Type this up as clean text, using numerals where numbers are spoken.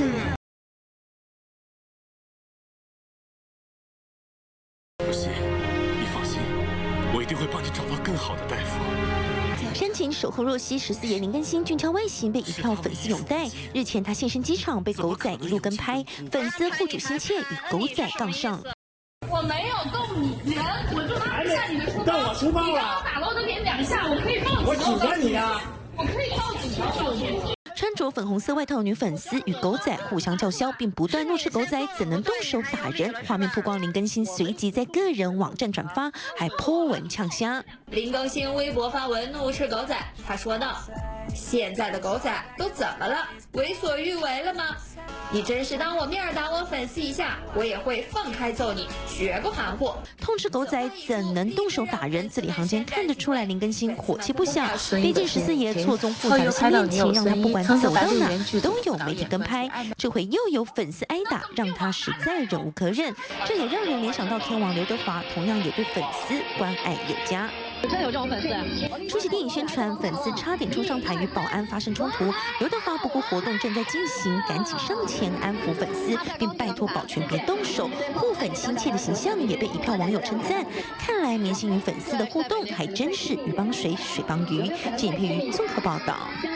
不行，你放心，我一定会帮你找到更好的大夫。 深情守候若曦14爷林更新俊俏外形被一票粉丝拥戴。日前他现身机场，被狗仔一路跟拍，粉丝护主心切，与狗仔杠上。 我没有动你人，我就拉一下你的书包。 动我书包了！ 你刚刚打了我的脸2下，我可以报警。 我指着你啊！ 我可以报警。 穿着粉红色外套的女粉丝与狗仔互相叫嚣，并不断怒斥狗仔怎能动手打人。画面曝光，林更新随即在个人网站转发，还 po 文呛虾。 林更新微博发文怒斥狗仔，他说道：“现在的狗仔都怎么了？为所欲为了吗？你真是当我面打我粉丝一下，我也会放开揍你，绝不含糊。” 痛斥狗仔怎能动手打人？字里行间看得出来，林更新火气不小。毕竟14爷错综复杂的新恋情，让他不管走到哪都有媒体跟拍。这回又有粉丝挨打，让他实在忍无可忍。这也让人联想到天王刘德华，同样也对粉丝关爱有加。 真的有这种粉丝？ 出席电影宣传，粉丝差点冲上台与保安发生冲突。刘德华不顾活动正在进行，赶紧上前安抚粉丝，并拜托保全别动手。护粉亲切的形象也被一票网友称赞。看来明星与粉丝的互动还真是鱼帮水，水帮鱼。这影片于综合报道。